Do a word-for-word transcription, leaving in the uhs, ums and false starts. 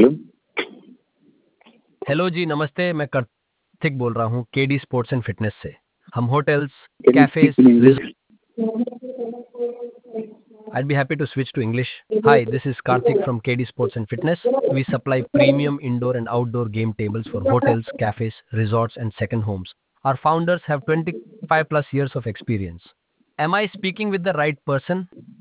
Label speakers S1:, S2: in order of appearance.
S1: Hello.
S2: Hello जी, नमस्ते। मैं कार्तिक बोल रहा हूँ केडी स्पोर्ट्स एंड फिटनेस से। हम hotels,
S1: can you
S2: cafes,
S1: speak in English?
S2: I'd be happy to switch to English. Hi, this is Karthik from K D Sports and Fitness. We supply premium indoor and outdoor game tables for hotels, cafes, resorts, and second homes. Our founders have twenty-five plus years of experience. Am I speaking with the right person?